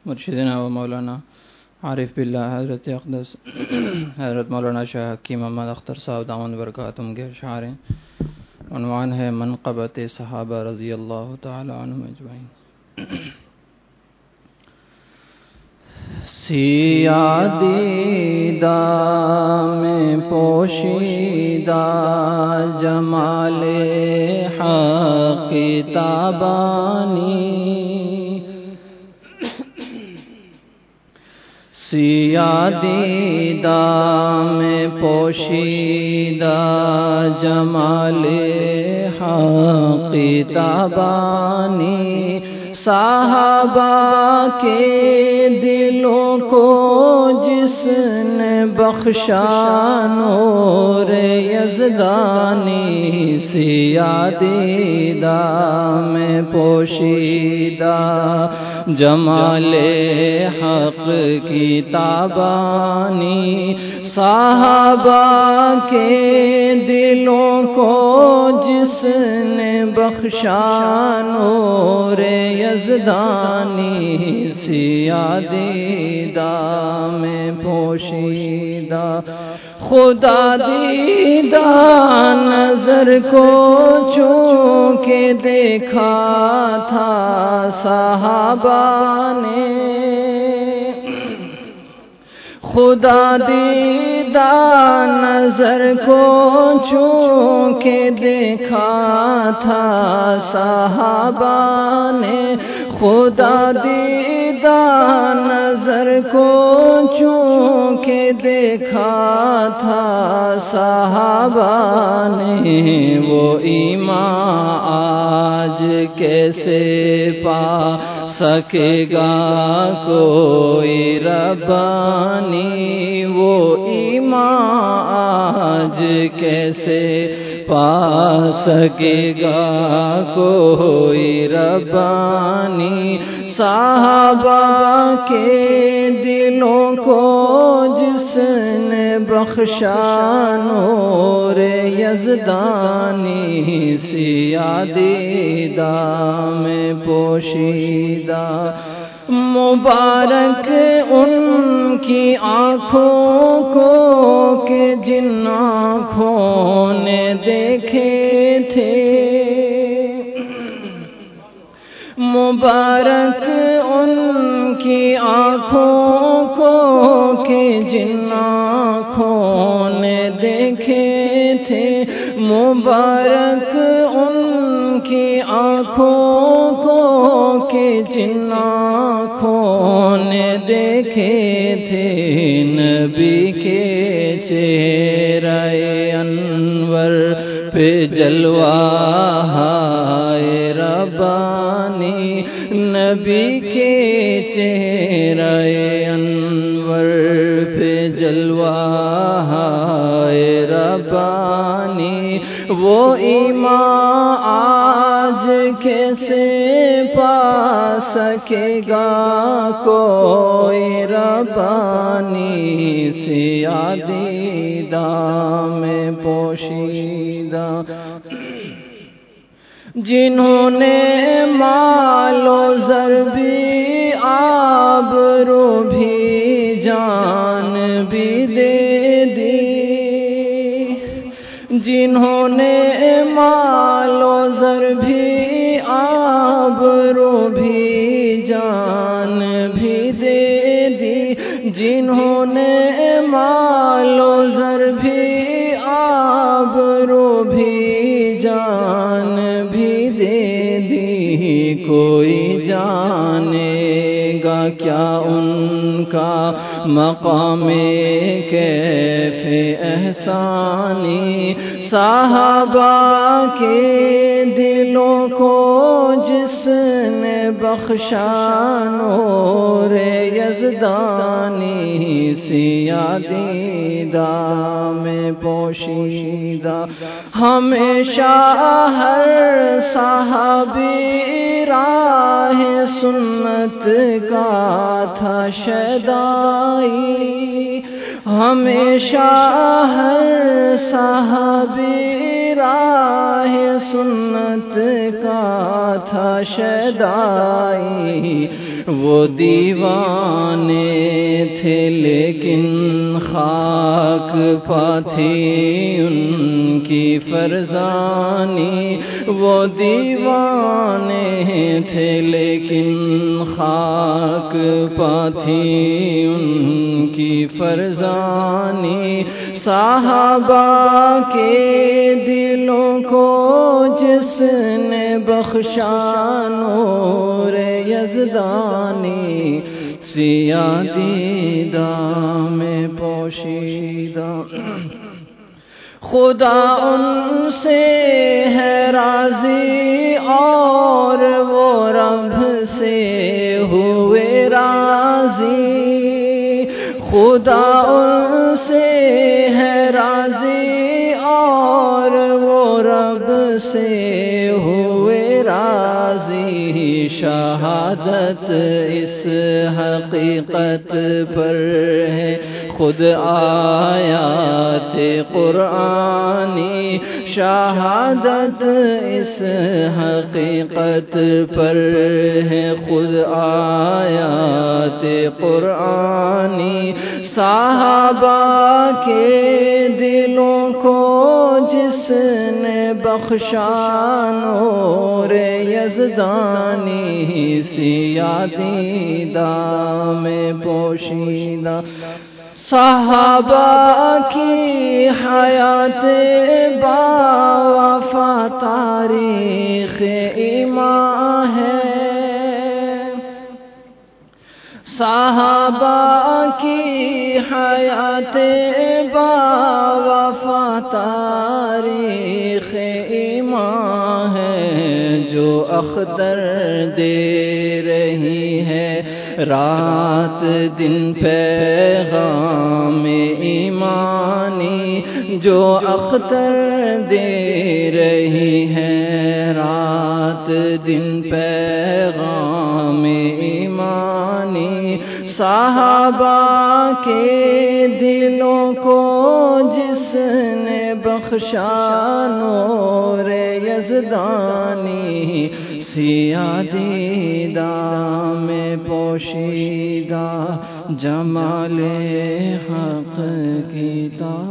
مرشدنا و مولانا عارف باللہ حضرت اقدس حضرت مولانا شاہ حکیم محمد اختر صاحب دامن برکاتہم کے اشعار ہیں۔ عنوان ہے منقبت صحابہ رضی اللہ تعالی عنہم اجمعین۔ سیاہ دیدہ میں پوشیدہ جمال حق تابانی، سیاہ دیدہ میں پوشیدہ جمال حق تابانی، صحابہ کے دلوں کو جس نے بخشا نور یزدانی، سیاہ دیدہ میں پوشیدہ جمال حق کی تابانی، صحابہ کے دلوں کو جس نے بخشا نور یزدانی، سیاہ دیدہ میں پوشیدہ خدا دیدہ نظر کو چونکہ دیکھا تھا صحابہ نے، خدا دیدہ نظر کو چونکہ دیکھا تھا صحابہ نے، خدا دیدہ نظر کو چونکہ دیکھا تھا صحابہ نے، وہ ایمان آج کیسے پا سکے گا کوئی ربانی، وہ ایمان آج کیسے پا سکے گا کوئی ربانی، صحابہ کے دلوں کو جس نے بخشا نور یزدانی، سیاہ دیدہ میں پوشیدہ، مبارک ان کی آنکھوں کو کہ جن آنکھوں نے دیکھے تھے، مبارک ان کی آنکھوں کو کہ جن آنکھوں نے دیکھے تھے، مبارک ان کی آنکھوں کو کہ جن آنکھوں نے دیکھے تھے، نبی کے چہرہ انور پہ جلوہ ہائے ربانی، نبی کے چہرہ انور پہ جلوہ ہائے ربانی، وہ ایمان آج کیسے پا سکے گا کوئی ربانی، سیاہ دیدہ میں پوشیدہ، جنہوں نے مال و زر بھی آبرو بھی جان بھی دے دی، جنہوں نے مال و زر بھی آبرو بھی جان بھی دے دی، جنہوں نے مال و زر بھی آبرو بھی جان بھی دے دی، کوئی جانے گا کیا ان کا مقام کیف احسانی، صحابہ کے دلوں کو جس نے بخشا نور یزدانی، سیاہ دیدہ میں پوشیدہ، ہمیشہ ہر صحابی راہ سنت کا تھا شیدائی، ہمیشہ ہر صحابی راہ سنت کا تھا شیدائی، وہ دیوانے تھے لیکن خاک پا تھی ان کی فرزانی، وہ دیوانے تھے لیکن خاک پا تھی ان کی فرزانی، صحابہ کے دلوں کو جس نے بخشا نور یزدانی، سیاہ دیدہ میں پوشیدہ، خدا ان سے ہے راضی اور وہ رب سے ہوئے راضی، خدا ان سے ہے راضی اور وہ رب سے ہوئے راضی، شہادت اس حقیقت پر ہے خود آیات قرآنی، شہادت اس حقیقت پر ہے خود آیات قرآنی، صحابہ کے دلوں کو جس نے بخشا نور یزدانی، سیاہ دیدہ میں پوشیدہ، صحابہ کی حیات باوفا تاریخ ایمان ہے، صحابہ کی حیات باوفا تاریخ ایمان ہے، جو اختر دے رہی ہے رات دن پیغام ایمانی، جو اختر دے رہی ہے رات دن پیغام ایمانی، صحابہ کے دلوں کو جس نے بخشا نور یزدانی، سیاہ دیدہ میں پوشیدہ، جمال حق کی